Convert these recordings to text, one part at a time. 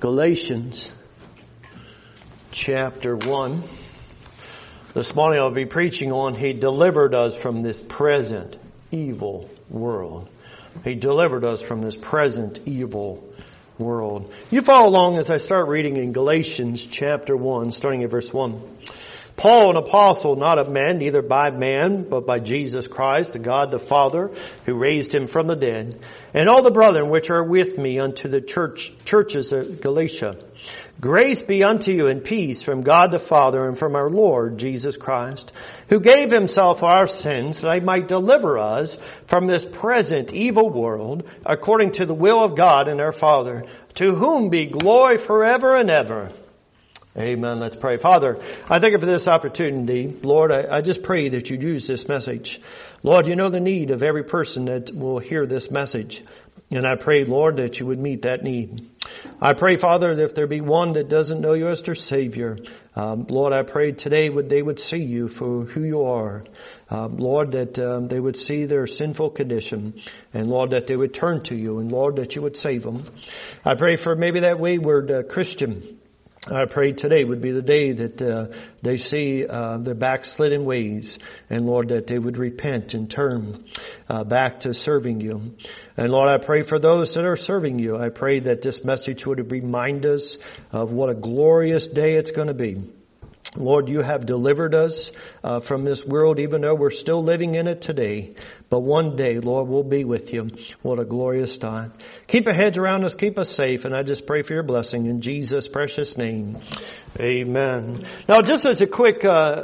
Galatians chapter 1. This morning I'll be preaching on He delivered us from this present evil world. He delivered us from this present evil world. You follow along as I start reading in Galatians chapter 1, starting at verse 1. Paul, an apostle, not of men, neither by man, but by Jesus Christ, the God the Father, who raised Him from the dead, and all the brethren which are with me unto the churches of Galatia. Grace be unto you and peace from God the Father and from our Lord Jesus Christ, who gave Himself for our sins, that He might deliver us from this present evil world, according to the will of God and our Father, to whom be glory forever and ever. Amen. Let's pray. Father, I thank You for this opportunity. Lord, I just pray that You'd use this message. Lord, You know the need of every person that will hear this message. And I pray, Lord, that You would meet that need. I pray, Father, that if there be one that doesn't know You as their Savior, Lord, I pray today they would see You for who You are. Lord, that they would see their sinful condition. And Lord, that they would turn to You. And Lord, that You would save them. I pray for maybe that wayward Christian. I pray today would be the day that they see their backslidden ways, and Lord, that they would repent and turn back to serving You. And Lord, I pray for those that are serving You. I pray that this message would remind us of what a glorious day it's going to be. Lord, You have delivered us from this world, even though we're still living in it today. But one day, Lord, we'll be with You. What a glorious time. Keep Your hedge around us, keep us safe, and I just pray for Your blessing in Jesus' precious name. Amen. Now, just as a quick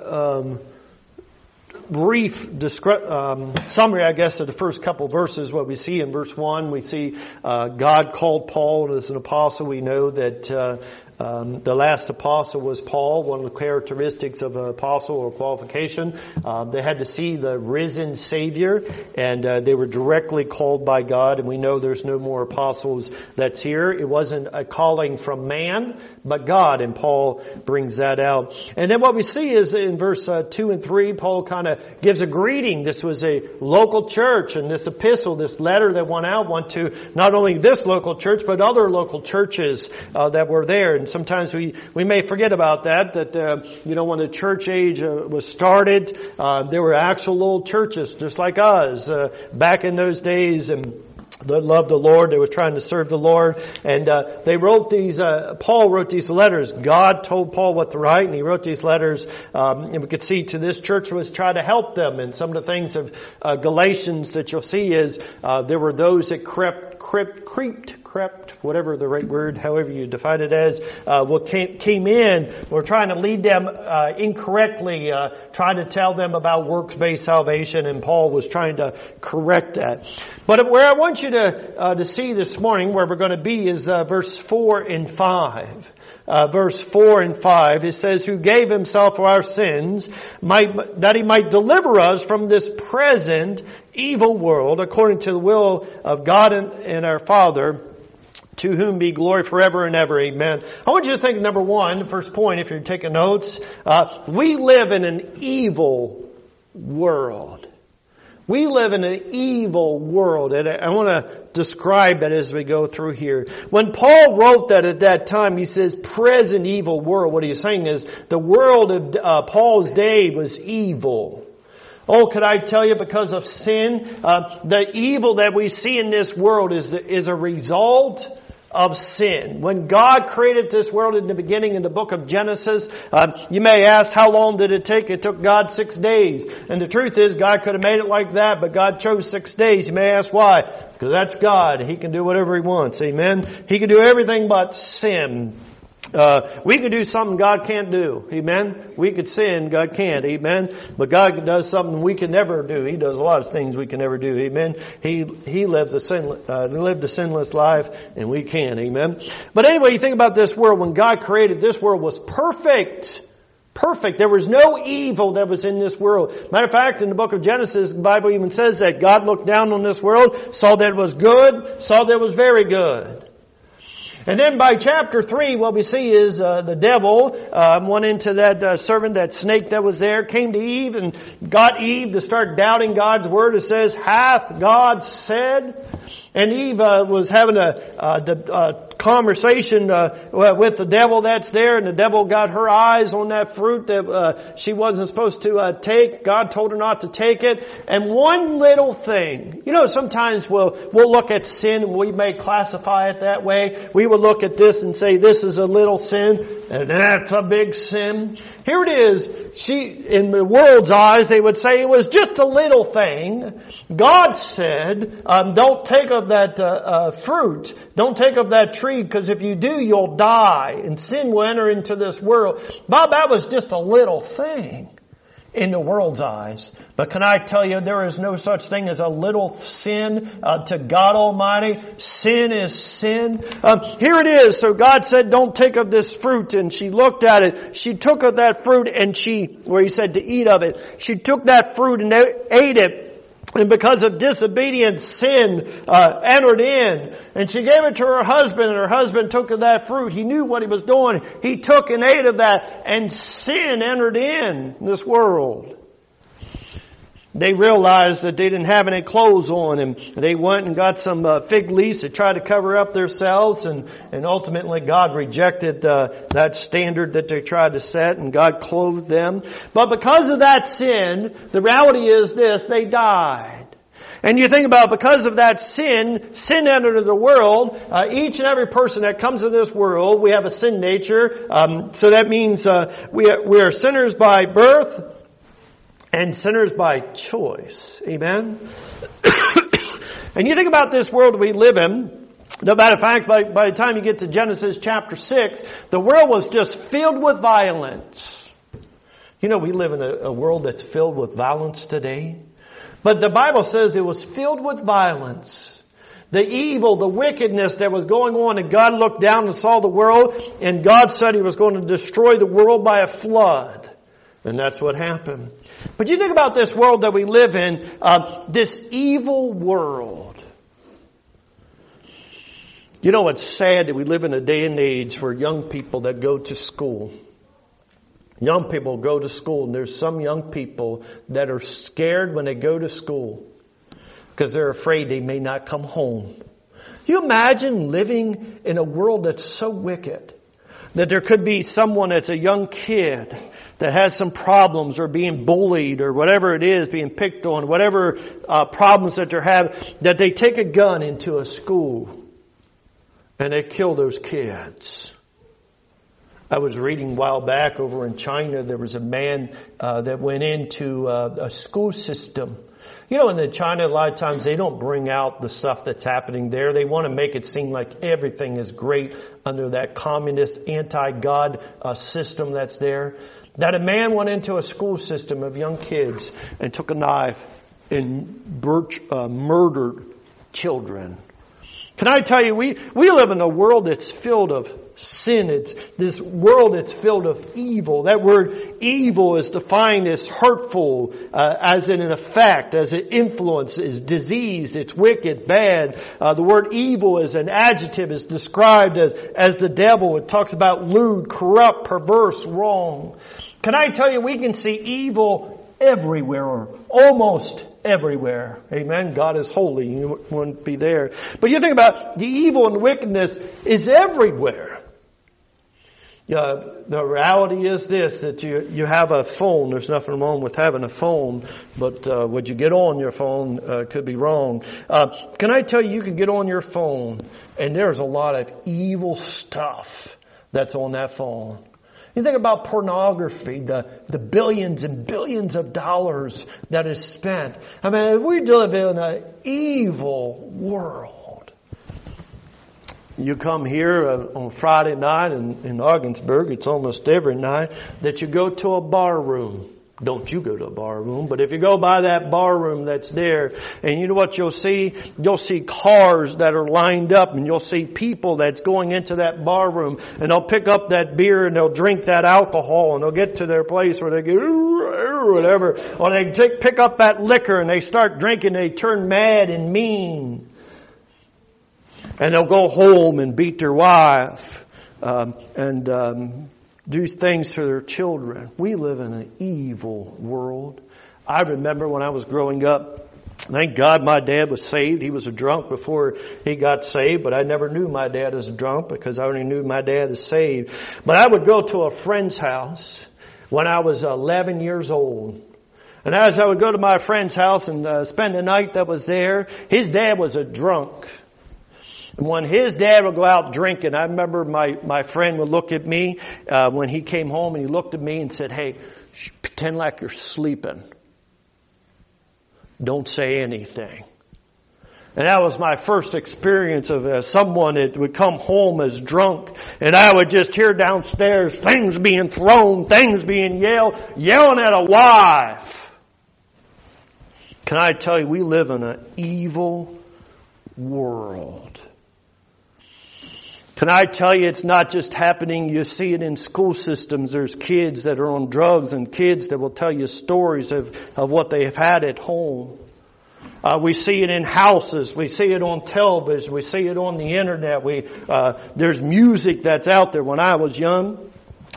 brief summary, I guess, of the first couple verses, what we see in verse 1, we see God called Paul as an apostle. We know that the last apostle was Paul. One of the characteristics of an apostle or qualification, they had to see the risen Savior, and they were directly called by God. And we know there's no more apostles that's here. It wasn't a calling from man, but God, and Paul brings that out. And then what we see is in verse 2 and 3, Paul kind of gives a greeting. This was a local church, and this epistle, this letter that went out, went to not only this local church, but other local churches that were there. And sometimes we may forget about that when the church age was started, there were actual little churches just like us back in those days, and that loved the Lord. They were trying to serve the Lord. And they wrote these, Paul wrote these letters. God told Paul what to write, and he wrote these letters. And we could see to this church was try to help them. And some of the things of Galatians that you'll see is there were those that crept, whatever the right word, however you define it as, came in, were trying to lead them incorrectly, trying to tell them about works-based salvation, and Paul was trying to correct that. But where I want you to see this morning, where we're going to be, is verse 4 and 5. Verse 4 and 5, it says, who gave Himself for our sins, that He might deliver us from this present evil world, according to the will of God and our Father, to whom be glory forever and ever. Amen. I want you to think, number one, the first point, if you're taking notes, we live in an evil world. We live in an evil world, and I want to describe it as we go through here. When Paul wrote that at that time, he says, present evil world. What he's saying is, the world of Paul's day was evil. Oh, could I tell you, because of sin, the evil that we see in this world is a result of sin. When God created this world in the beginning in the book of Genesis, you may ask, how long did it take? It took God 6 days. And the truth is, God could have made it like that, but God chose 6 days. You may ask why? Because that's God. He can do whatever He wants. Amen? He can do everything but sin. We could do something God can't do. Amen? We could sin, God can't. Amen? But God does something we can never do. He does a lot of things we can never do. Amen? He lived a sinless life, and we can't. Amen? But anyway, you think about this world. When God created this world, was perfect. Perfect. There was no evil that was in this world. Matter of fact, in the book of Genesis, the Bible even says that God looked down on this world, saw that it was good, saw that it was very good. And then by chapter 3, what we see is the devil went into that serpent, that snake that was there, came to Eve and got Eve to start doubting God's word. It says, hath God said? And Eve was having a conversation with the devil that's there, and the devil got her eyes on that fruit that she wasn't supposed to take. God told her not to take it. And one little thing, sometimes we'll look at sin and we may classify it that way. We will look at this and say this is a little sin and that's a big sin. Here it is. In the world's eyes, they would say it was just a little thing. God said, don't take of that fruit. Don't take of that tree, because if you do, you'll die. And sin will enter into this world. Bob, that was just a little thing in the world's eyes. But can I tell you, there is no such thing as a little sin to God Almighty. Sin is sin. Here it is. So God said, don't take of this fruit. And she looked at it. She took of that fruit and where He said to eat of it, she took that fruit and ate it. And because of disobedience, sin entered in. And she gave it to her husband, and her husband took of that fruit. He knew what he was doing. He took and ate of that, and sin entered in this world. They realized that they didn't have any clothes on, and they went and got some fig leaves to try to cover up themselves, and ultimately God rejected that standard that they tried to set, and God clothed them. But because of that sin, the reality is this: they died. And you think about, because of that sin entered into the world. Each and every person that comes into this world, we have a sin nature. So that means we are sinners by birth and sinners by choice. Amen? And you think about this world we live in. No matter of fact, by the time you get to Genesis chapter 6, the world was just filled with violence. We live in a world that's filled with violence today. But the Bible says it was filled with violence. The evil, the wickedness that was going on, and God looked down and saw the world, and God said He was going to destroy the world by a flood. And that's what happened. But you think about this world that we live in, this evil world. It's sad that we live in a day and age for young people that go to school. Young people go to school, and there's some young people that are scared when they go to school because they're afraid they may not come home. You imagine living in a world that's so wicked that there could be someone that's a young kid that has some problems, or being bullied, or whatever it is, being picked on, whatever problems that they're having, that they take a gun into a school and they kill those kids. I was reading a while back over in China, there was a man that went into a school system. In China, a lot of times they don't bring out the stuff that's happening there. They want to make it seem like everything is great under that communist, anti-God system that's there. That a man went into a school system of young kids and took a knife and murdered children. Can I tell you, we live in a world that's filled of sin. It's this world that's filled of evil. That word evil is defined as hurtful, as in an effect, as an influence, is diseased, it's wicked, bad. The word evil is an adjective, is described as the devil. It talks about lewd, corrupt, perverse, wrong. Can I tell you, we can see evil everywhere, or almost everywhere. Amen. God is holy. You wouldn't be there. But you think about the evil and wickedness is everywhere. The reality is this, that you have a phone. There's nothing wrong with having a phone, but what you get on your phone could be wrong. Can I tell you, you can get on your phone and there's a lot of evil stuff that's on that phone. You think about pornography, the billions and billions of dollars that is spent. I mean, we live in an evil world. You come here on Friday night in Ogdensburg, it's almost every night, that you go to a bar room. Don't you go to a bar room, but if you go by that bar room that's there, and you know what you'll see? You'll see cars that are lined up, and you'll see people that's going into that bar room, and they'll pick up that beer and they'll drink that alcohol, and they'll get to their place where they go, or whatever, or they pick up that liquor and they start drinking, they turn mad and mean. And they'll go home and beat their wife, and do things to their children. We live in an evil world. I remember when I was growing up, Thank God my dad was saved. He was a drunk before he got saved, but I never knew my dad as a drunk because I only knew my dad as saved. But I would go to a friend's house when I was 11 years old. And as I would go to my friend's house and spend the night that was there, his dad was a drunk. And when his dad would go out drinking, I remember my friend would look at me when he came home, and he looked at me and said, "Hey, pretend like you're sleeping. Don't say anything." And that was my first experience of someone that would come home as drunk. And I would just hear downstairs things being thrown, things being yelling at a wife. Can I tell you, we live in an evil world. Can I tell you, it's not just happening. You see it in school systems. There's kids that are on drugs and kids that will tell you stories of what they've had at home. We see it in houses. We see it on television. We see it on the internet. There's music that's out there. When I was young,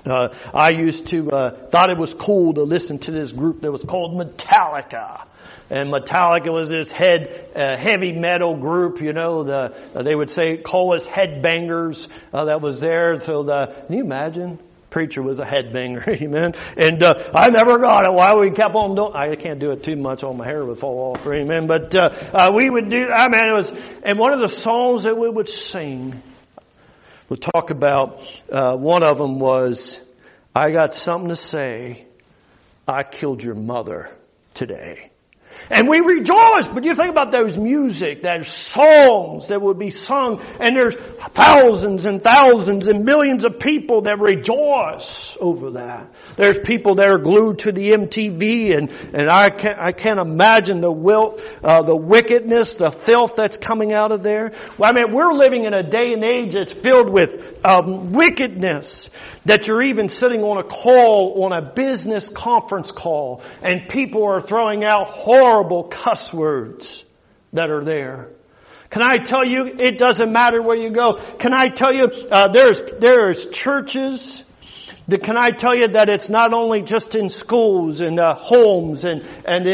I used to thought it was cool to listen to this group that was called Metallica. And Metallica was this heavy metal group, you know. They would call us headbangers. That was there. So can you imagine? Preacher was a headbanger, amen. And I never got it. Why we kept on doing? I can't do it too much, or my hair would fall off, amen. But we would do. I mean, it was. And one of the songs that we would sing, we'll talk about. One of them was, "I got something to say. I killed your mother today." And we rejoice. But you think about those music, those songs that would be sung, and there's thousands and thousands and millions of people that rejoice over that. There's people that are glued to the MTV, and I can't imagine the wickedness, the filth that's coming out of there. Well, I mean, we're living in a day and age that's filled with wickedness. That you're even sitting on a call, on a business conference call, and people are throwing out horrible cuss words that are there. Can I tell you, it doesn't matter where you go. Can I tell you, there's churches. Can I tell you that it's not only just in schools and homes and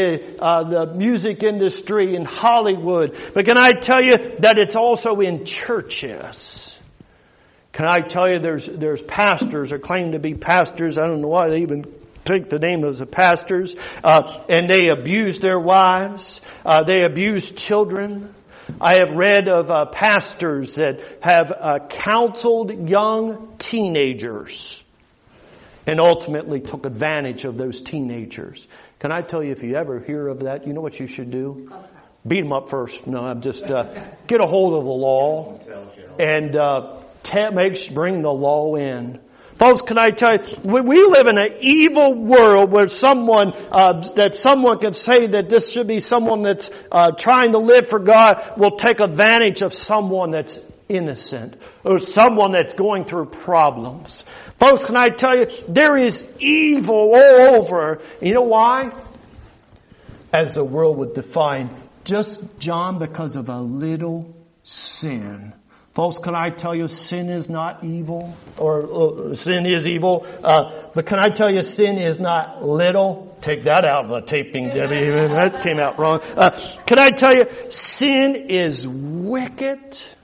the music industry and Hollywood, but can I tell you that it's also in churches? Can I tell you there's pastors or claim to be pastors. I don't know why they even take the name of the pastors. And they abuse their wives. They abuse children. I have read of pastors that have counseled young teenagers and ultimately took advantage of those teenagers. Can I tell you, if you ever hear of that, you know what you should do? Beat them up first. No, I'm just get a hold of the law and bring the law in. Folks, can I tell you, we live in an evil world where someone can say that this should be someone that's trying to live for God will take advantage of someone that's innocent or someone that's going through problems. Folks, can I tell you, there is evil all over. You know why? As the world would define, just, John, because of a little sin. Folks, can I tell you, sin is not evil, or sin is evil, but can I tell you, sin is not little? Take that out of the taping, Debbie. That came out wrong. Can I tell you, sin is wicked.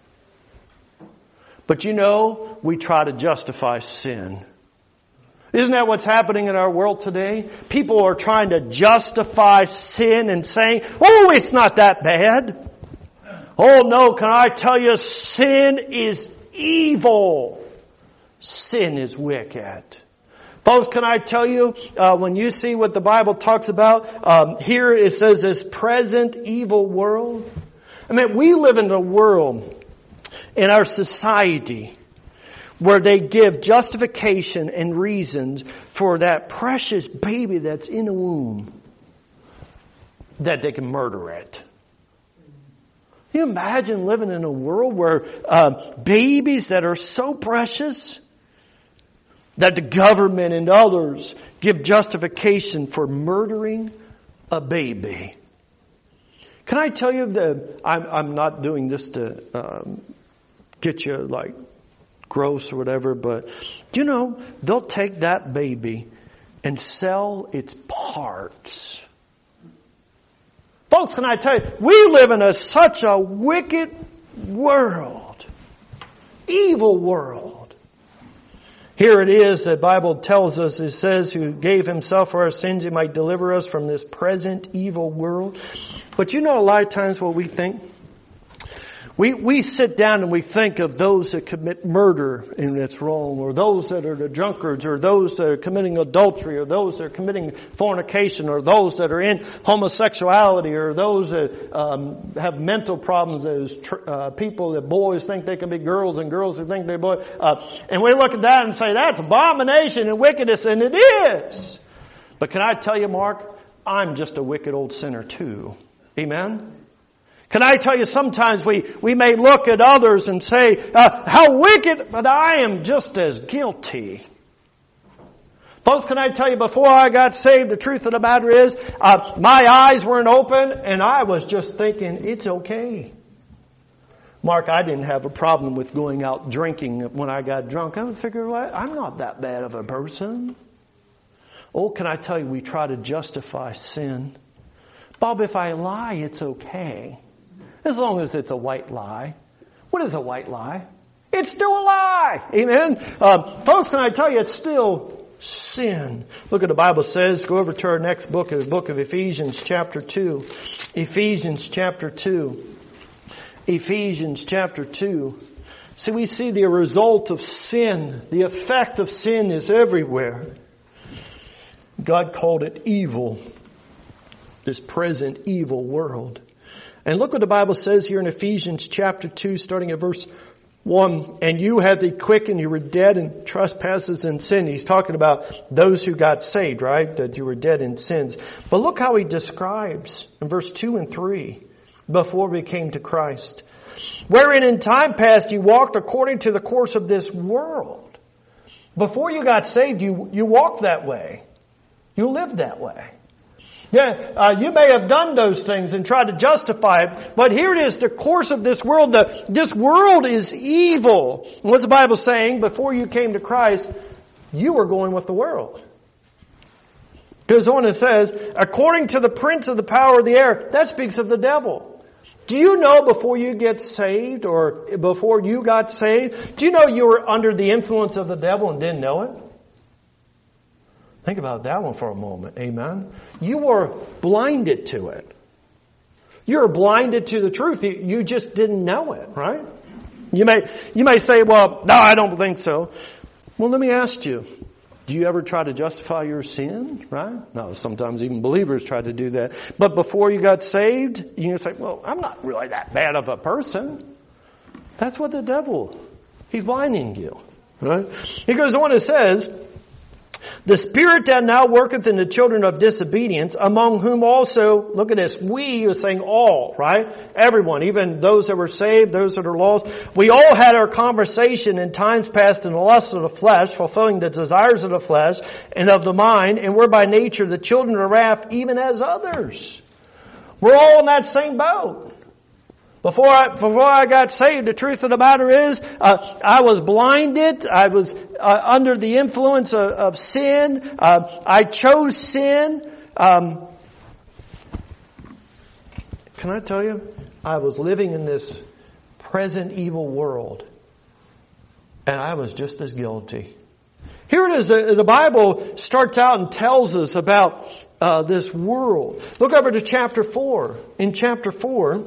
But you know, we try to justify sin. Isn't that what's happening in our world today? People are trying to justify sin and saying, "Oh, it's not that bad." Oh no, can I tell you, sin is evil. Sin is wicked. Folks, can I tell you, when you see what the Bible talks about, here it says this present evil world. I mean, we live in a world, in our society, where they give justification and reasons for that precious baby that's in the womb, that they can murder it. Can you imagine living in a world where babies that are so precious that the government and others give justification for murdering a baby? Can I tell you that I'm not doing this to get you like gross or whatever, but you know, they'll take that baby and sell its parts. Folks, can I tell you, we live in such a wicked world. Evil world. Here it is, the Bible tells us, it says, who gave Himself for our sins, He might deliver us from this present evil world. But you know a lot of times what we think? We sit down and we think of those that commit murder and it's wrong, or those that are the drunkards, or those that are committing adultery, or those that are committing fornication, or those that are in homosexuality, or those that have mental problems, those people that boys think they can be girls and girls that think they're boys. And we look at that and say, that's abomination and wickedness, and it is. But can I tell you, Mark, I'm just a wicked old sinner too. Amen? Can I tell you, sometimes we may look at others and say, how wicked, but I am just as guilty. Folks, can I tell you, before I got saved, the truth of the matter is, my eyes weren't open and I was just thinking, it's okay. Mark, I didn't have a problem with going out drinking when I got drunk. I would figure, well, I'm not that bad of a person. Oh, can I tell you, we try to justify sin. Bob, if I lie, it's okay. As long as it's a white lie. What is a white lie? It's still a lie. Amen? Folks, can I tell you, it's still sin. Look what the Bible says. Go over to our next book, the book of Ephesians chapter 2. Ephesians chapter 2. Ephesians chapter 2. See, we see the result of sin. The effect of sin is everywhere. God called it evil. This present evil world. And look what the Bible says here in Ephesians chapter 2, starting at verse 1. And you had thee quickened, you were dead in trespasses and sin. He's talking about those who got saved, right? That you were dead in sins. But look how he describes in verse 2 and 3, before we came to Christ. Wherein in time past you walked according to the course of this world. Before you got saved, you walked that way. You lived that way. Yeah, you may have done those things and tried to justify it, but here it is, the course of this world. This world is evil. What's the Bible saying? Before you came to Christ, you were going with the world. Goes on and says, according to the prince of the power of the air. That speaks of the devil. Do you know before you get saved, or before you got saved, do you know you were under the influence of the devil and didn't know it? Think about that one for a moment. Amen. You were blinded to it. You were blinded to the truth. You just didn't know it, right? You may say, well, no, I don't think so. Well, let me ask you. Do you ever try to justify your sin? Right? No, sometimes even believers try to do that. But before you got saved, you say, well, I'm not really that bad of a person. That's what the devil, he's blinding you. Right? He goes on and says, the Spirit that now worketh in the children of disobedience, among whom also, look at this, we are saying all, right? Everyone, even those that were saved, those that are lost. We all had our conversation in times past in the lust of the flesh, fulfilling the desires of the flesh and of the mind, and we're by nature the children of wrath, even as others. We're all in that same boat. Before I got saved, the truth of the matter is, I was blinded. I was under the influence of sin. I chose sin. Can I tell you? I was living in this present evil world. And I was just as guilty. Here it is. The Bible starts out and tells us about this world. Look over to chapter 4. In chapter 4...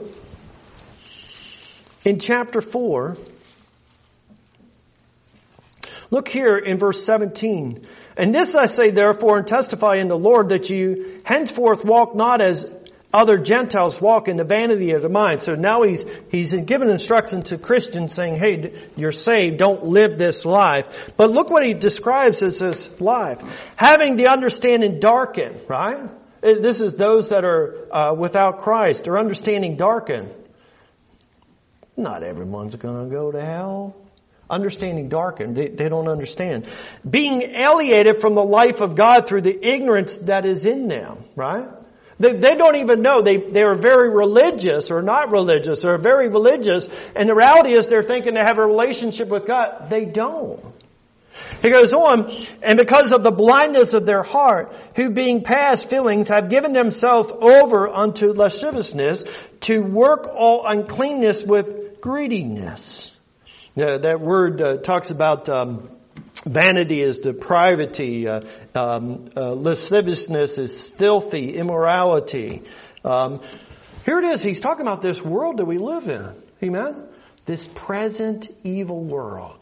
look here in verse 17. And this I say therefore and testify in the Lord that you henceforth walk not as other Gentiles walk in the vanity of the mind. So now he's given instruction to Christians saying, hey, you're saved, don't live this life. But look what he describes as this life. Having the understanding darkened, right? This is those that are without Christ. Their understanding darkened. Not everyone's going to go to hell. Understanding darkened. They don't understand. Being alienated from the life of God through the ignorance that is in them. Right? They don't even know. They are very religious or not religious. They're very religious. And the reality is they're thinking they have a relationship with God. They don't. He goes on, and because of the blindness of their heart, who being past feelings have given themselves over unto lasciviousness, to work all uncleanness with greediness. That word talks about vanity is depravity, lasciviousness is filthy, immorality. Here it is, he's talking about this world that we live in. Amen? This present evil world.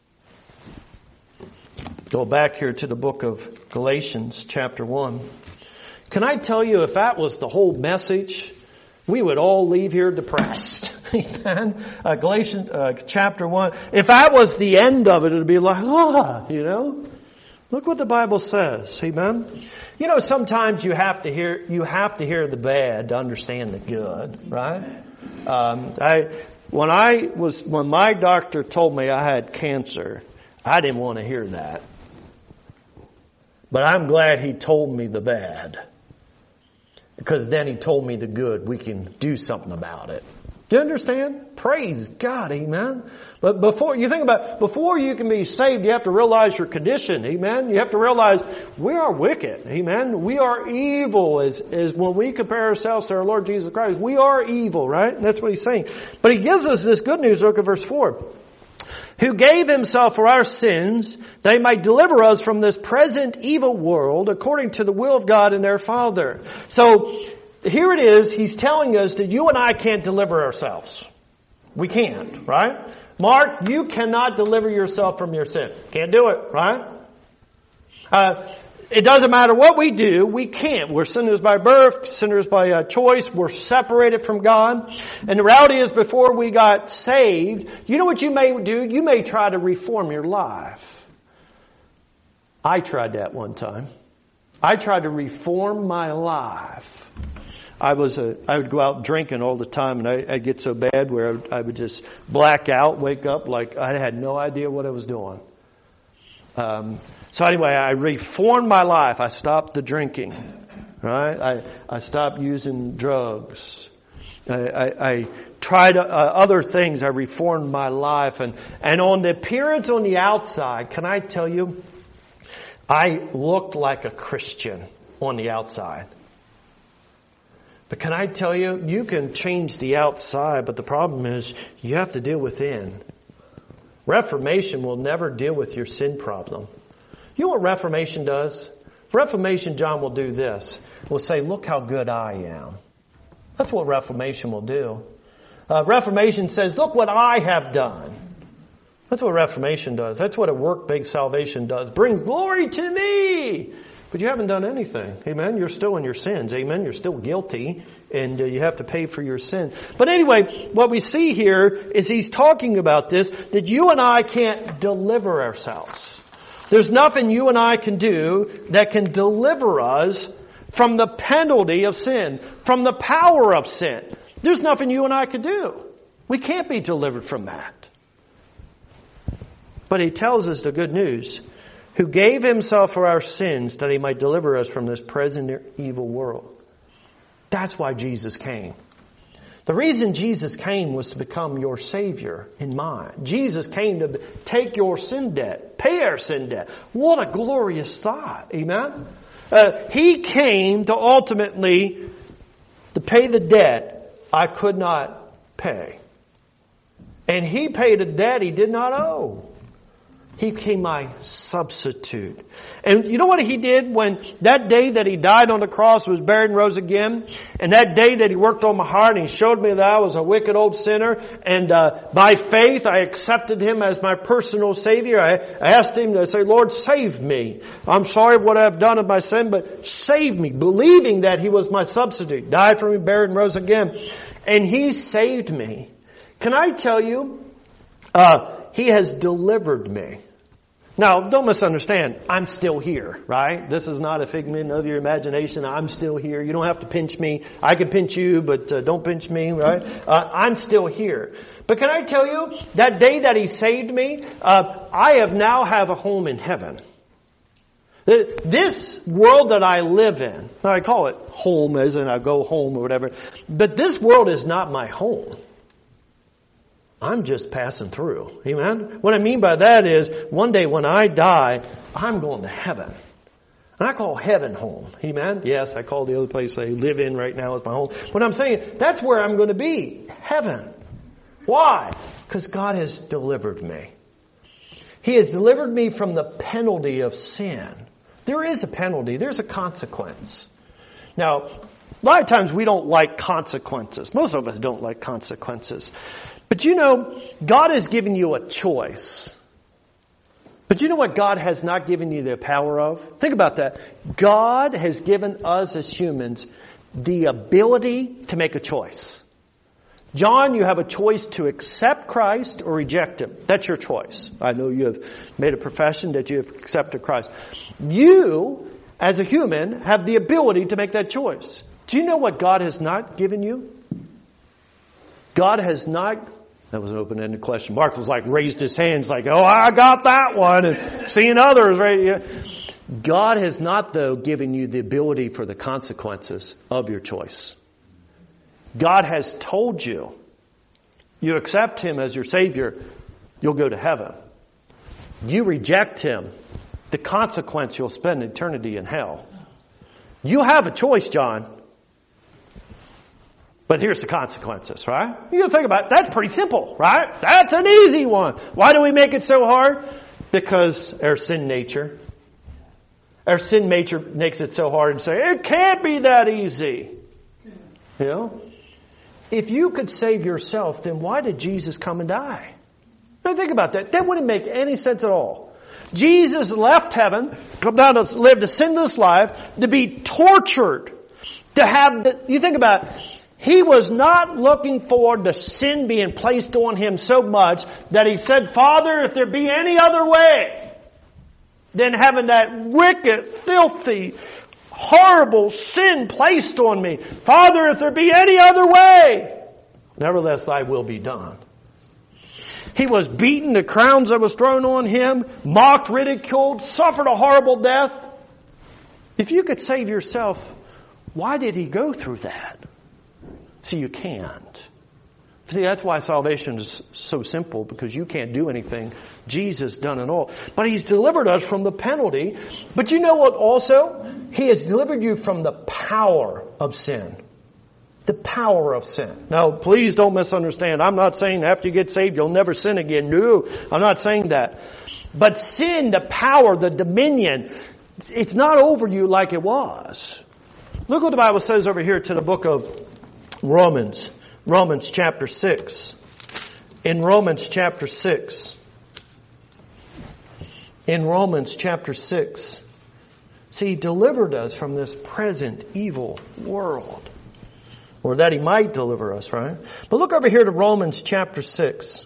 Go back here to the book of Galatians chapter 1. Can I tell you, if that was the whole message, we would all leave here depressed. Amen? Galatians chapter 1. If that was the end of it, it would be like, Look what the Bible says. Amen? Sometimes you have to hear the bad to understand the good, right? When my doctor told me I had cancer, I didn't want to hear that. But I'm glad he told me the bad. Because then he told me the good. We can do something about it. Do you understand? Praise God, amen. But before you can be saved, you have to realize your condition, amen. You have to realize we are wicked, amen. We are evil as when we compare ourselves to our Lord Jesus Christ. We are evil, right? And that's what he's saying. But he gives us this good news. Look at verse 4. Who gave himself for our sins, that he might deliver us from this present evil world, according to the will of God and their Father. So, here it is, he's telling us that you and I can't deliver ourselves. We can't, right? Mark, you cannot deliver yourself from your sin. Can't do it, right? It doesn't matter what we do, we can't. We're sinners by birth, sinners by choice. We're separated from God. And the reality is, before we got saved, you know what you may do? You may try to reform your life. I tried that one time. I tried to reform my life. I would go out drinking all the time, and I'd get so bad where I would just black out, wake up like I had no idea what I was doing. So anyway, I reformed my life. I stopped the drinking, right? I stopped using drugs. I tried other things. I reformed my life, and on the appearance on the outside, can I tell you, I looked like a Christian on the outside. But can I tell you, you can change the outside, but the problem is you have to deal within. Reformation will never deal with your sin problem. You know what Reformation does? Reformation, John, will do this. Will say, look how good I am. That's what Reformation will do. Reformation says, look what I have done. That's what Reformation does. That's what a work-based salvation does. Brings glory to me. But you haven't done anything. Amen? You're still in your sins. Amen? You're still guilty. And you have to pay for your sin. But anyway, what we see here is he's talking about this, that you and I can't deliver ourselves. There's nothing you and I can do that can deliver us from the penalty of sin, from the power of sin. There's nothing you and I can do. We can't be delivered from that. But he tells us the good news. Who gave himself for our sins that he might deliver us from this present evil world. That's why Jesus came. The reason Jesus came was to become your Savior and mine. Jesus came to take your sin debt, pay our sin debt. What a glorious thought. Amen? He came to ultimately to pay the debt I could not pay. And He paid a debt He did not owe. He became my substitute. And you know what He did when that day that He died on the cross, was buried and rose again, and that day that He worked on my heart and He showed me that I was a wicked old sinner, and by faith I accepted Him as my personal Savior. I asked Him to say, Lord, save me. I'm sorry what I've done of my sin, but save me, believing that He was my substitute. Died for me, buried and rose again. And He saved me. Can I tell you, He has delivered me. Now, don't misunderstand. I'm still here, right? This is not a figment of your imagination. I'm still here. You don't have to pinch me. I can pinch you, but don't pinch me, right? I'm still here. But can I tell you, that day that He saved me, I have a home in heaven. This world that I live in, I call it home as in I go home or whatever, but this world is not my home. I'm just passing through. Amen? What I mean by that is, one day when I die, I'm going to heaven. And I call heaven home. Amen? Yes, I call the other place I live in right now as my home. But I'm saying, that's where I'm going to be. Heaven. Why? Because God has delivered me. He has delivered me from the penalty of sin. There is a penalty. There's a consequence. Now, a lot of times we don't like consequences. Most of us don't like consequences. But you know, God has given you a choice. But you know what God has not given you the power of? Think about that. God has given us as humans the ability to make a choice. John, you have a choice to accept Christ or reject Him. That's your choice. I know you have made a profession that you have accepted Christ. You, as a human, have the ability to make that choice. Do you know what God has not given you? God has not... That was an open-ended question. Mark was like, raised his hands like, oh, I got that one. And seeing others, right? Yeah. God has not, though, given you the ability for the consequences of your choice. God has told you, you accept Him as your Savior, you'll go to heaven. You reject Him, the consequence, you'll spend eternity in hell. You have a choice, John. But here's the consequences, right? You think about it. That's pretty simple, right? That's an easy one. Why do we make it so hard? Because our sin nature. Our sin nature makes it so hard and say, it can't be that easy. You know? If you could save yourself, then why did Jesus come and die? Now think about that. That wouldn't make any sense at all. Jesus left heaven, come down to live a sinless life, to be tortured, to have you think about it. He was not looking forward to sin being placed on Him so much that He said, Father, if there be any other way than having that wicked, filthy, horrible sin placed on me. Father, if there be any other way, nevertheless thy will be done. He was beaten, the crowns that was thrown on Him, mocked, ridiculed, suffered a horrible death. If you could save yourself, why did He go through that? See, you can't. See, that's why salvation is so simple, because you can't do anything. Jesus done it all. But He's delivered us from the penalty. But you know what also? He has delivered you from the power of sin. The power of sin. Now, please don't misunderstand. I'm not saying after you get saved, you'll never sin again. No, I'm not saying that. But sin, the power, the dominion, it's not over you like it was. Look what the Bible says over here to the book of Romans. Romans chapter 6. In Romans chapter 6. In Romans chapter 6. See, He delivered us from this present evil world. Or that He might deliver us, right? But look over here to Romans chapter 6.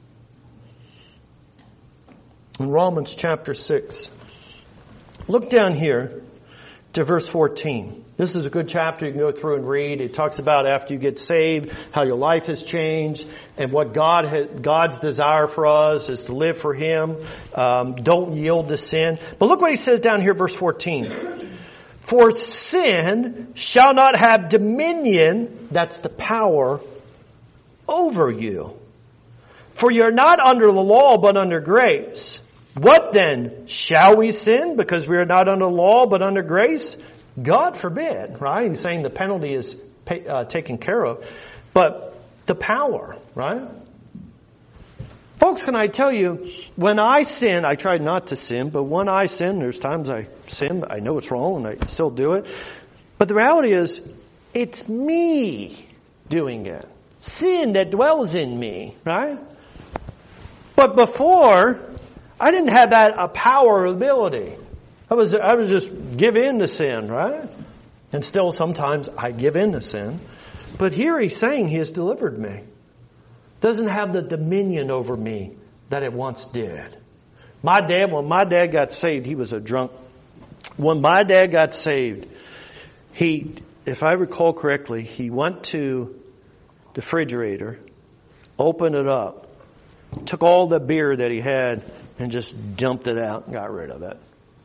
In Romans chapter 6. Look down here to verse 14. This is a good chapter you can go through and read. It talks about after you get saved, how your life has changed, and what God's desire for us is to live for Him. Don't yield to sin. But look what He says down here, verse 14. For sin shall not have dominion, that's the power, over you. For you're not under the law, but under grace. What then? Shall we sin because we are not under law, but under grace? God forbid, right? He's saying the penalty is taken care of. But the power, right? Folks, can I tell you, when I sin, I try not to sin, but when I sin, there's times I sin, I know it's wrong, and I still do it. But the reality is, it's me doing it. Sin that dwells in me, right? But before, I didn't have that power or ability. I was just give in to sin, right? And still sometimes I give in to sin. But here He's saying He has delivered me. Doesn't have the dominion over me that it once did. When my dad got saved, he was a drunk. When my dad got saved, if I recall correctly, he went to the refrigerator, opened it up, took all the beer that he had, and just dumped it out and got rid of it.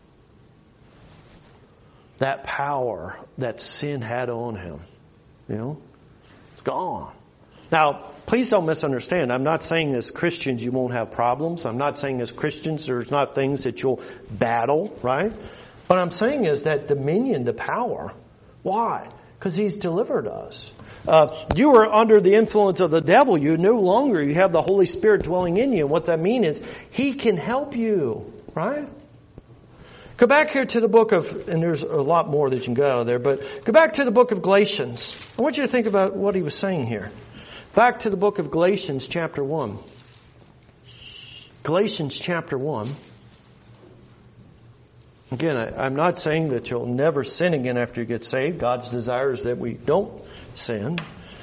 That power that sin had on him, it's gone. Now, please don't misunderstand. I'm not saying as Christians you won't have problems. I'm not saying as Christians there's not things that you'll battle, right? What I'm saying is that dominion, the power. Why? Because He's delivered us. You were under the influence of the devil. You no longer. You have the Holy Spirit dwelling in you. And what that means is He can help you, right? Go back here to the book of, and there's a lot more that you can go out of there, but go back to the book of Galatians. I want you to think about what he was saying here. Back to the book of Galatians chapter 1. Galatians chapter 1. Again, I'm not saying that you'll never sin again after you get saved. God's desire is that we don't sin.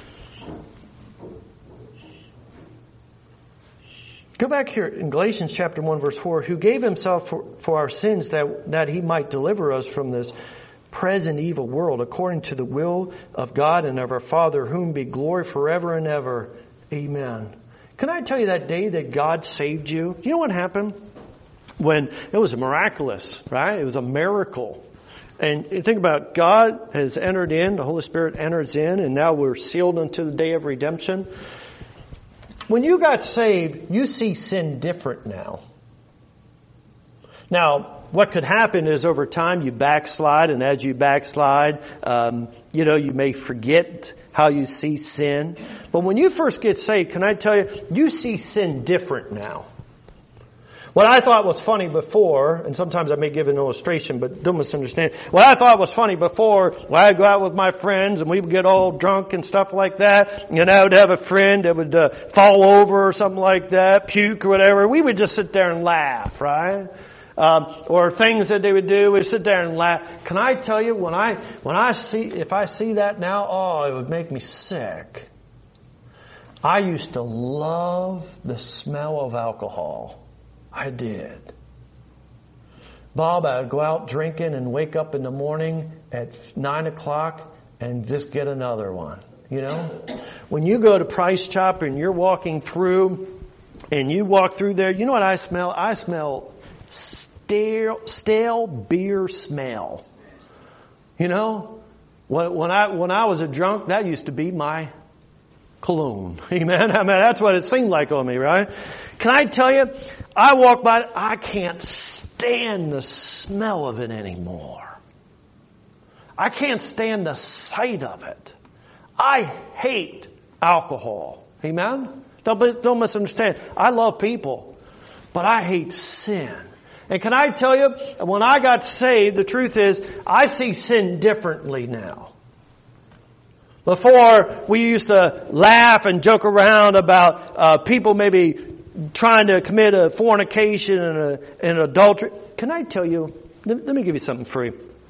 Go back here in Galatians chapter 1 verse 4. Who gave Himself for our sins that He might deliver us from this present evil world, according to the will of God and of our Father, whom be glory forever and ever. Amen. Can I tell you that day that God saved you? You know what happened? When it was miraculous, right? It was a miracle. And you think about it, God has entered in, the Holy Spirit enters in, and now we're sealed unto the day of redemption. When you got saved, you see sin different now. Now, what could happen is over time you backslide, and as you backslide, you may forget how you see sin. But when you first get saved, can I tell you, you see sin different now. What I thought was funny before, and sometimes I may give an illustration, but don't misunderstand. What I thought was funny before, when I'd go out with my friends and we would get all drunk and stuff like that, and I would have a friend that would fall over or something like that, puke or whatever, we would just sit there and laugh, right? Or things that they would do, we'd sit there and laugh. Can I tell you, if I see that now, it would make me sick. I used to love the smell of alcohol. I did. Bob, I would go out drinking and wake up in the morning at 9 o'clock and just get another one. You know? When you go to Price Chopper and you're walking through and you walk through there, you know what I smell? I smell stale beer smell. You know? When I was a drunk, that used to be my cologne. Amen? I mean, that's what it seemed like on me, right? Can I tell you, I walk by it, I can't stand the smell of it anymore. I can't stand the sight of it. I hate alcohol. Amen? Don't misunderstand. I love people, but I hate sin. And can I tell you, when I got saved, the truth is, I see sin differently now. Before, we used to laugh and joke around about people maybe trying to commit a fornication and adultery. Can I tell you, let me give you something free.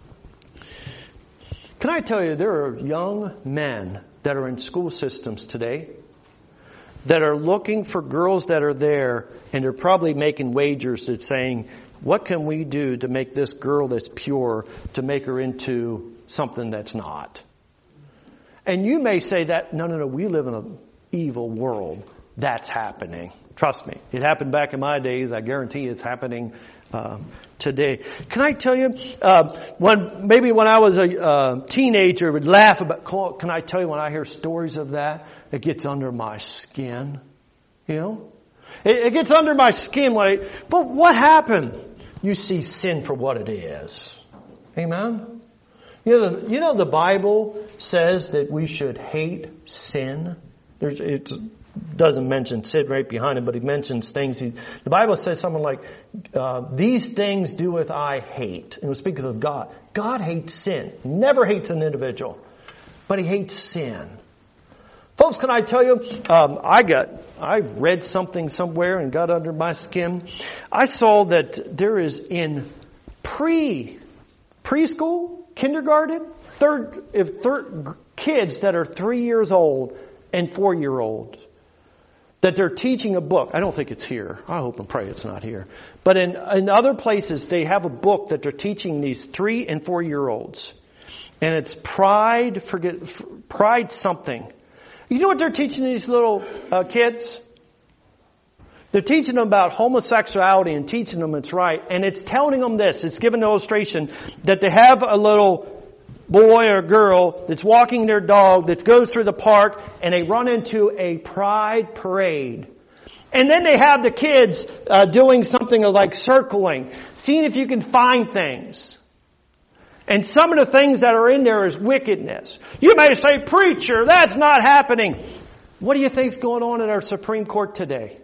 Can I tell you, there are young men that are in school systems today that are looking for girls that are there, and they're probably making wagers that's saying, what can we do to make this girl that's pure, to make her into something that's not? And you may say that, no, we live in an evil world. That's happening. Trust me. It happened back in my days. I guarantee it's happening today. Can I tell you, when I was a teenager, I would laugh about, can I tell you when I hear stories of that, it gets under my skin. You know? It gets under my skin. But what happened? You see sin for what it is. Amen? You know the Bible says that we should hate sin. It doesn't mention sin right behind it, but it mentions things. The Bible says something like, these things doeth I hate. And it speaks of God. God hates sin. He never hates an individual. But He hates sin. Folks, can I tell you, I read something somewhere and got under my skin. I saw that there is in preschool, kindergarten, kids that are 3 years old and 4-year-olds, that they're teaching a book. I don't think it's here. I hope and pray it's not here. But in other places, they have a book that they're teaching these 3 and 4-year-olds. And it's pride something. You know what they're teaching these little kids? They're teaching them about homosexuality and teaching them it's right. And it's telling them this. It's giving an illustration that they have a little boy or girl that's walking their dog that goes through the park and they run into a pride parade. And then they have the kids doing something like circling, seeing if you can find things. And some of the things that are in there is wickedness. You may say, preacher, that's not happening. What do you think's going on in our Supreme Court today?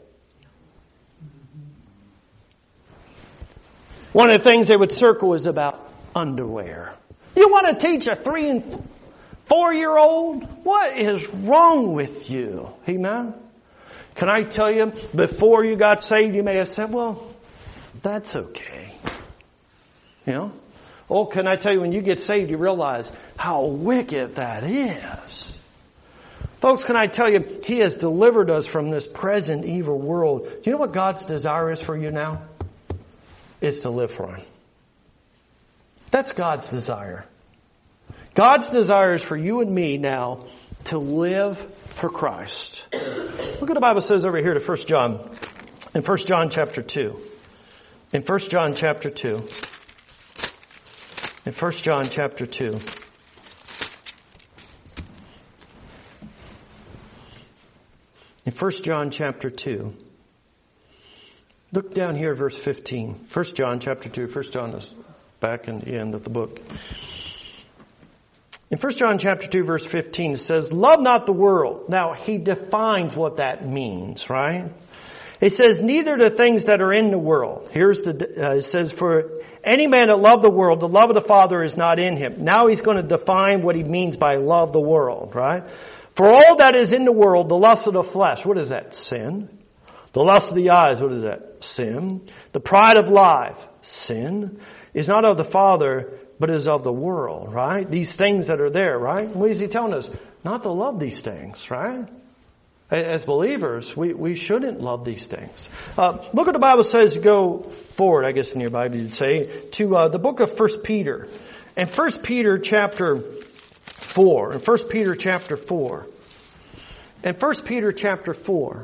One of the things they would circle is about underwear. You want to teach a 3 and 4-year-old? What is wrong with you? Amen? Can I tell you, before you got saved, you may have said, well, that's okay. You know? Oh, can I tell you, when you get saved, you realize how wicked that is. Folks, can I tell you, He has delivered us from this present evil world. Do you know what God's desire is for you now? It's to live for Him. That's God's desire. God's desire is for you and me now to live for Christ. Look what the Bible says over here to 1 John. In 1 John chapter 2. In 1 John chapter 2. In 1 John chapter 2. In 1 John chapter 2. Look down here, verse 15. 1 John chapter 2. 1 John is back in the end of the book. In 1 John chapter 2, verse 15, it says, love not the world. Now, he defines what that means, right? It says, neither the things that are in the world. It says, for any man that love the world, the love of the Father is not in him. Now he's going to define what he means by love the world, right? For all that is in the world, the lust of the flesh, what is that? Sin. The lust of the eyes, what is that? Sin. The pride of life, sin, is not of the Father, but is of the world, right? These things that are there, right? What is he telling us? Not to love these things, right? As believers, we shouldn't love these things. Look what the Bible says. Go forward, I guess in your Bible you'd say, to the book of 1 Peter. In 1 Peter chapter 4. In 1 Peter chapter 4. In 1 Peter chapter 4.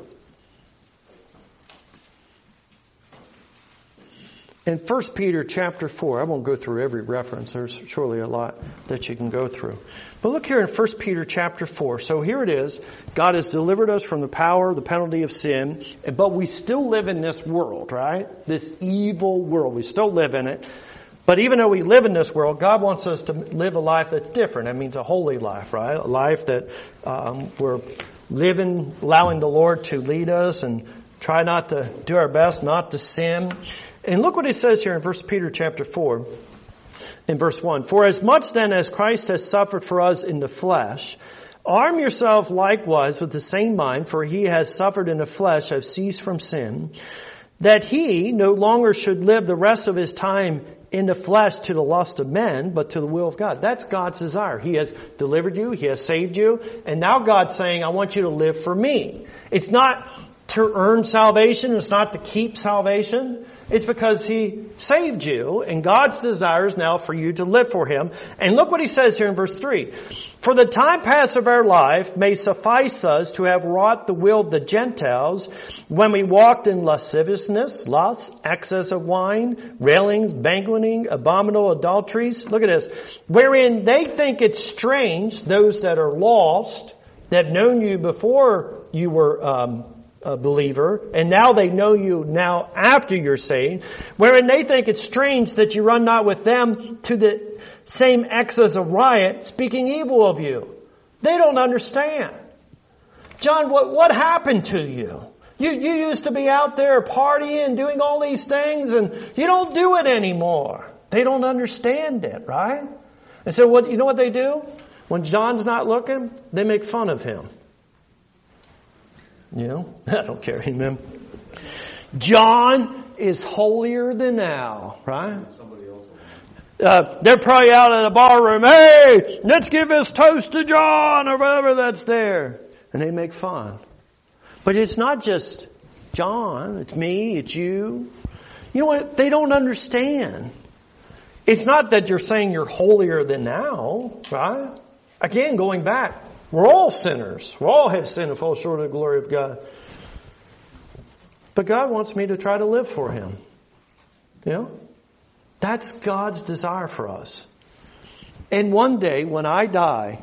In 1 Peter chapter 4, I won't go through every reference. There's surely a lot that you can go through. But look here in 1 Peter chapter 4. So here it is. God has delivered us from the power, the penalty of sin. But we still live in this world, right? This evil world. We still live in it. But even though we live in this world, God wants us to live a life that's different. That means a holy life, right? A life that we're living, allowing the Lord to lead us and try not to do our best not to sin. And look what it says here in 1 Peter chapter 4, in verse 1. For as much then as Christ has suffered for us in the flesh, arm yourself likewise with the same mind, for he has suffered in the flesh, have ceased from sin, that he no longer should live the rest of his time in the flesh to the lust of men, but to the will of God. That's God's desire. He has delivered you. He has saved you. And now God's saying, I want you to live for me. It's not to earn salvation. It's not to keep salvation. It's because He saved you, and God's desire is now for you to live for Him. And look what He says here in verse 3. For the time past of our life may suffice us to have wrought the will of the Gentiles when we walked in lasciviousness, lust, excess of wine, railings, banqueting, abominable adulteries. Look at this. Wherein they think it strange, those that are lost, that have known you before you were a believer, and now they know you now after you're saved, wherein they think it strange that you run not with them to the same excess of riot, speaking evil of you. They don't understand. John, what happened to you? You used to be out there partying, doing all these things, and you don't do it anymore. They don't understand it, right? And so you know what they do? When John's not looking, they make fun of him. You know, I don't care, amen. John is holier than thou, right? They're probably out at a bar room. Hey, let's give this toast to John or whatever that's there. And they make fun. But it's not just John. It's me. It's you. You know what? They don't understand. It's not that you're saying you're holier than thou, right? Again, going back. We're all sinners. We all have sinned and fall short of the glory of God. But God wants me to try to live for Him. You know? That's God's desire for us. And one day when I die,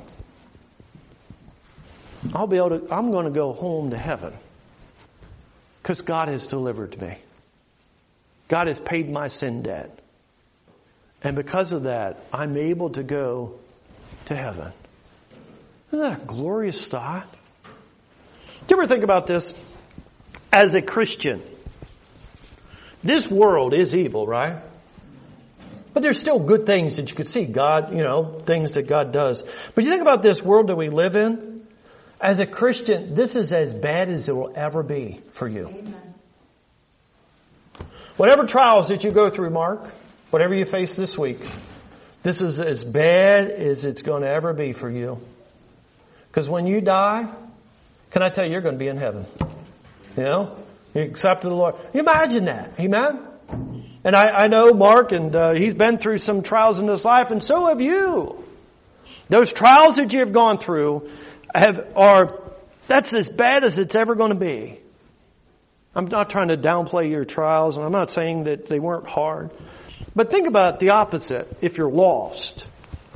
I'm going to go home to heaven. Because God has delivered me. God has paid my sin debt. And because of that, I'm able to go to heaven. Isn't that a glorious thought? Do you ever think about this? As a Christian, this world is evil, right? But there's still good things that you could see. God, things that God does. But you think about this world that we live in. As a Christian, this is as bad as it will ever be for you. Amen. Whatever trials that you go through, Mark, whatever you face this week, this is as bad as it's going to ever be for you. Because when you die, can I tell you, you're going to be in heaven. You accepted the Lord. You imagine that. Amen? And I know Mark, and he's been through some trials in his life, and so have you. Those trials that you have gone through that's as bad as it's ever going to be. I'm not trying to downplay your trials, and I'm not saying that they weren't hard. But think about the opposite. If you're lost,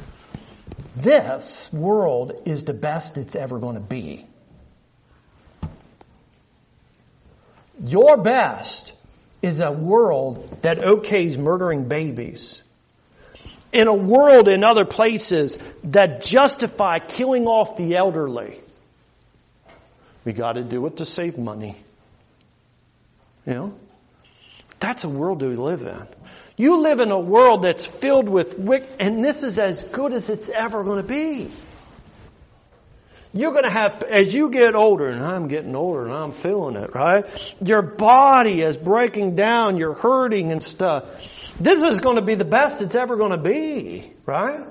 this world is the best it's ever going to be. Your best is a world that okays murdering babies. In a world in other places that justify killing off the elderly. We got to do it to save money. That's a world we live in. You live in a world that's filled with and this is as good as it's ever going to be. You're going to have, as you get older, and I'm getting older and I'm feeling it, right? Your body is breaking down, you're hurting and stuff. This is going to be the best it's ever going to be, right?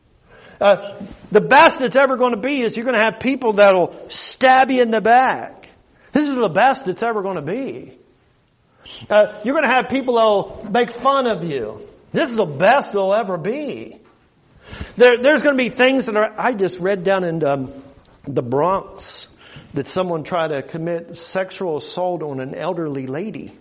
The best it's ever going to be is you're going to have people that'll stab you in the back. This is the best it's ever going to be. You're going to have people that'll make fun of you. This is the best it'll ever be. There's going to be things that I just read down in the Bronx that someone tried to commit sexual assault on an elderly lady.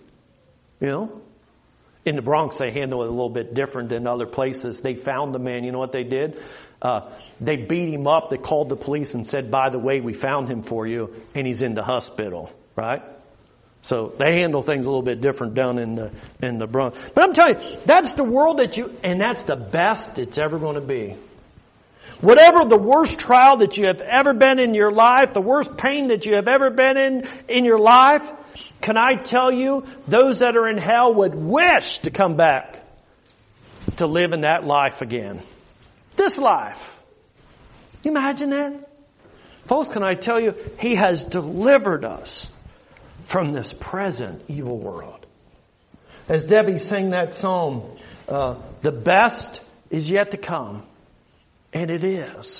In the Bronx, they handle it a little bit different than other places. They found the man. You know what they did? They beat him up. They called the police and said, by the way, we found him for you, and he's in the hospital. Right? So they handle things a little bit different down in the Bronx. But I'm telling you, that's the world and that's the best it's ever going to be. Whatever the worst trial that you have ever been in your life, the worst pain that you have ever been in your life, can I tell you, those that are in hell would wish to come back to live in that life again. This life. Can you imagine that? Folks, can I tell you, He has delivered us from this present evil world. As Debbie sang that song, the best is yet to come. And it is.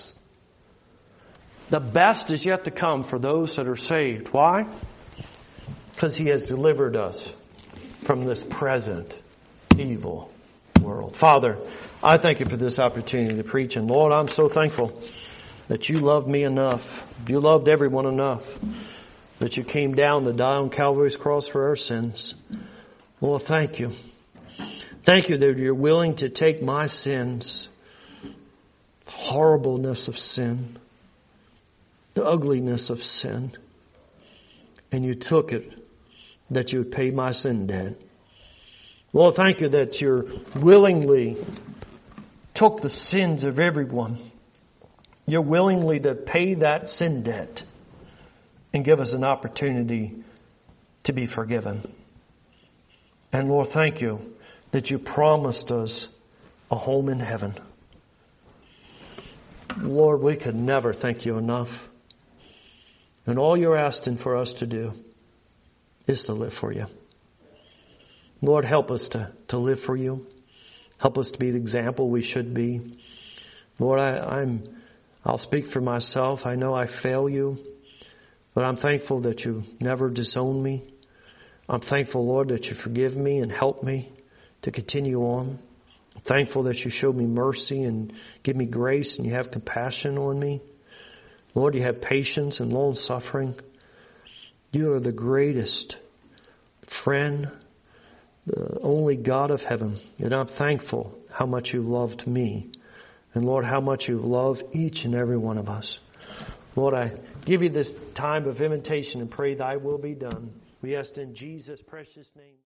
The best is yet to come for those that are saved. Why? Because He has delivered us from this present evil world. Father, I thank You for this opportunity to preach. And Lord, I'm so thankful that You loved me enough. You loved everyone enough. That You came down to die on Calvary's cross for our sins. Lord, thank You. Thank You that You're willing to take my sins, the horribleness of sin, the ugliness of sin, and You took it, that You would pay my sin debt. Lord, thank You that You willingly took the sins of everyone. You're willingly to pay that sin debt and give us an opportunity to be forgiven. And Lord, thank You that You promised us a home in heaven. Lord, we could never thank You enough. And all You're asking for us to do is to live for You. Lord, help us to live for You. Help us to be the example we should be. Lord, I'll speak for myself. I know I fail You. But I'm thankful that You never disown me. I'm thankful, Lord, that You forgive me and help me to continue on. I'm thankful that You show me mercy and give me grace and You have compassion on me. Lord, You have patience and long suffering. You are the greatest friend, the only God of heaven. And I'm thankful how much You loved me And Lord, how much you love each and every one of us. Lord, I give you this time of invitation and pray thy will be done. We ask in Jesus' precious name.